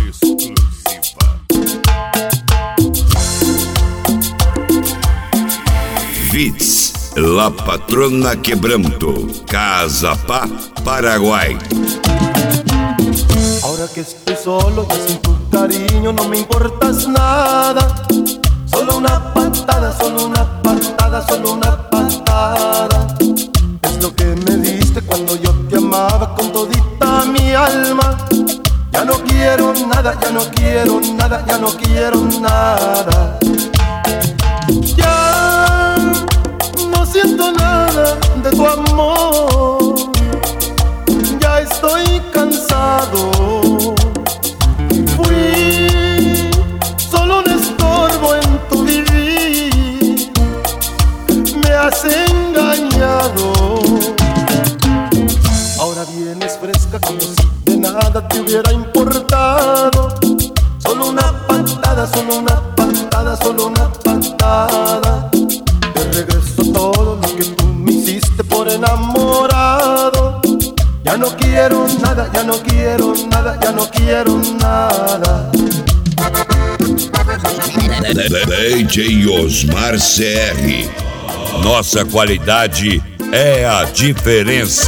exclusiva. Vitz, La Patrona Quebranto, Cazapá, Paraguay. Ahora que estoy solo, ya sin tu cariño no me importas nada. Solo una patada, solo una patada, solo una patada. Es lo que me diste cuando yo te amaba con todita mi alma. Ya no quiero nada, ya no quiero nada, ya no quiero nada. Ya no siento nada de tu amor. Ya estoy cansado. Fui solo un estorbo en tu vivir. Me has engañado. Ahora vienes fresca como si de nada te hubiera importado. Solo una patada, solo una patada, solo una patada. Te regreso todo lo que tú me hiciste por enamorado. Ya no quiero nada, ya no quiero nada, ya no quiero nada. DJ Osmar CR. Nossa qualidade é a diferença.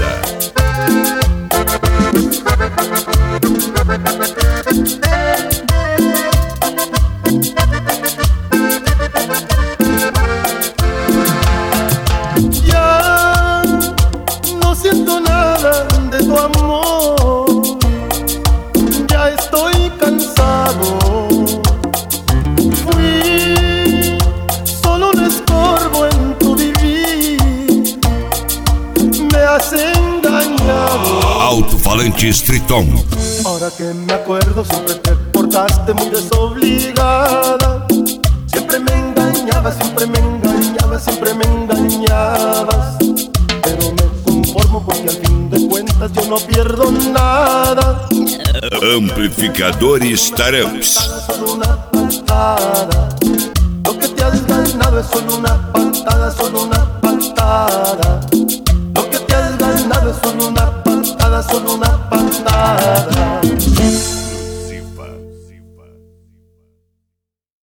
Ya no siento nada de tu amor. Ya estoy cansado. Fui solo un estorbo en tu vivir. Me has engañado. Alto-falante Streeton. Ahora que me acuerdo, siempre te portaste muy desobligada. Siempre me engañabas, siempre me engañabas, siempre me engañabas. Pero me conformo porque al fin de cuentas yo no pierdo nada. Amplificadores Taramps. Solo una patada. Lo que te has ganado es solo una patada, solo una patada.